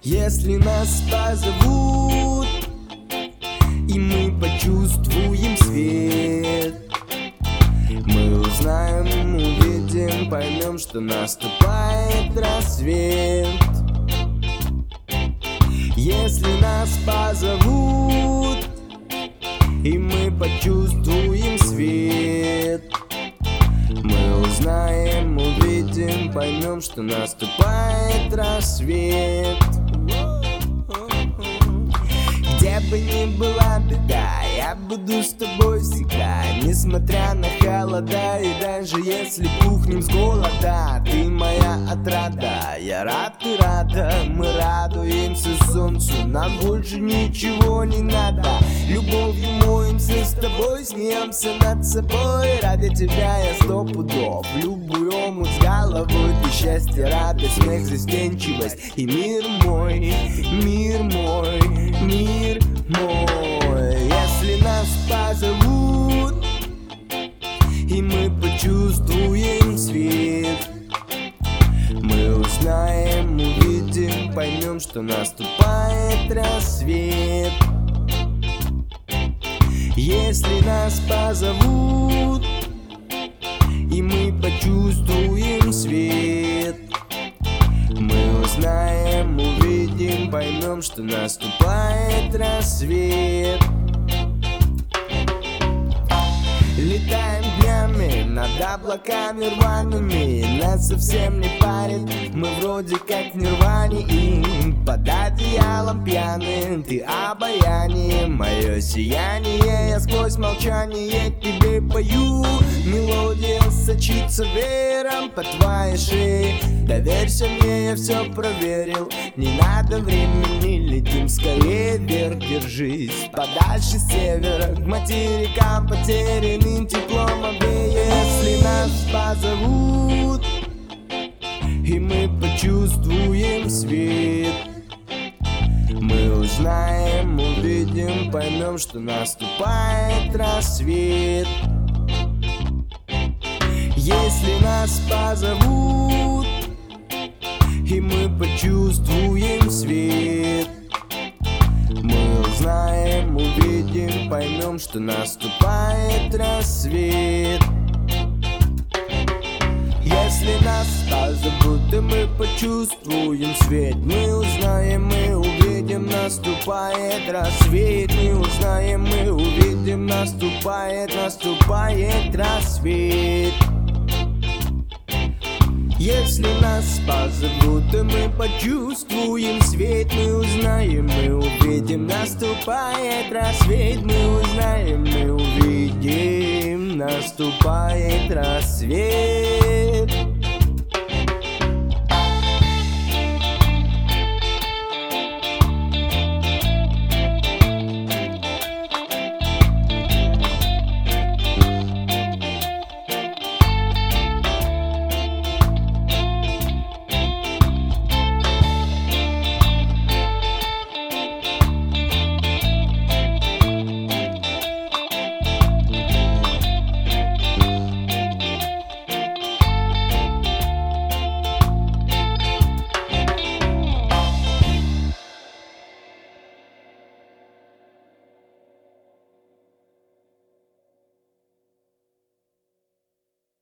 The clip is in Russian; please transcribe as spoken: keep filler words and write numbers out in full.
Если нас позовут, и мы почувствуем свет, мы узнаем, увидим, поймем, что наступает рассвет. Если нас позовут, и мы почувствуем свет, мы узнаем, увидим, поймем, что наступает рассвет. Где бы ни была беда, я буду с тобой всегда, несмотря на холода. И даже если пухнем с голода, ты моя отрада. Я рад, ты рада, мы радуемся солнцу, нам больше ничего не надо. Любовью моемся с тобой, смеемся над собой. Ради тебя я сто пудов в любую омут с головой. Ты счастье, радость, смех, застенчивость и мир мой, мир мой, мир мой. Если нас позовут, и мы почувствуем свет, мы узнаем, увидим, поймем, что наступает рассвет. Если нас позовут, и мы почувствуем свет, мы узнаем, увидим, поймем, что наступает рассвет. Летаем днями над облаками рваными, нас совсем не парит, мы вроде как в нирване. И под одеялом пьяным ты обаяние, мое сияние. Я сквозь молчание тебе пою, мелодия сочится веером по твоей шее. Доверься мне, я все проверил, не надо времени, летим скорее вверх. Держись подальше с севера, к материкам потерянным теплом обеих. Если нас позовут, и мы почувствуем свет, мы узнаем, увидим, поймем, что наступает рассвет. Если нас позовут, и мы почувствуем свет, мы узнаем, увидим, поймем, что наступает рассвет. Если нас позовут, и мы почувствуем свет, мы узнаем, мы увидим, наступает рассвет. Мы узнаем, мы увидим, наступает, наступает рассвет. Если нас позовут, и мы почувствуем свет, мы узнаем, мы увидим, наступает рассвет. Мы узнаем, мы увидим, наступает рассвет.